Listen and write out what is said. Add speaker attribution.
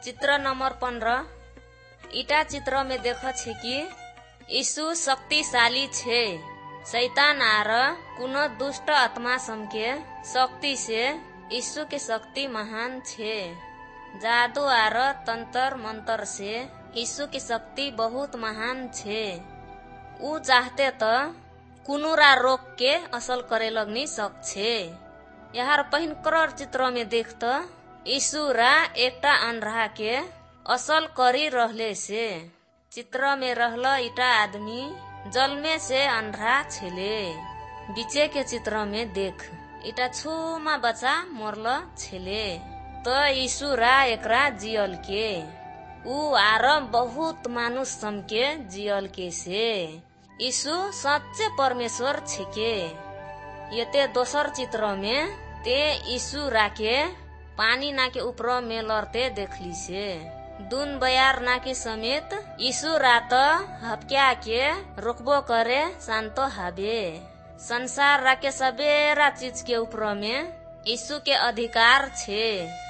Speaker 1: चित्र नंबर 15। इटा चित्र में देखा छे कि यीशु शक्तिशाली छे। शैतान आर कुनो दुष्ट आत्मा समके शक्ति से यीशु के शक्ति महान छे। जादू आर तंत्र मंत्र से यीशु की शक्ति बहुत महान छे। ऊ चाहते त कुनुरा रोक के असल करे लगनी सक छे। यार पहिन करर चित्र में देखत यीशु रा एकटा अनरहा के असल करी रहले से। चित्र में रहला इटा आदमी जल में से अनरहा छेले। बीचे के चित्र में देख इटा छुमा बच्चा मरल छेले। तो यीशु रा एकरा जियल के ऊ आर बहुत मानुष समके जियल के से। यीशु सच्चे परमेश्वर छेके। येते दोसर चित्र में ते यीशु राके पानी ना के ऊपर में लड़ते देखली से। दून बयार ना के समेत यीशु रात हपक्या के रोकबो करे शांत हाबे। संसार राके सबेरा चीज के ऊपर में यीशु के अधिकार छे।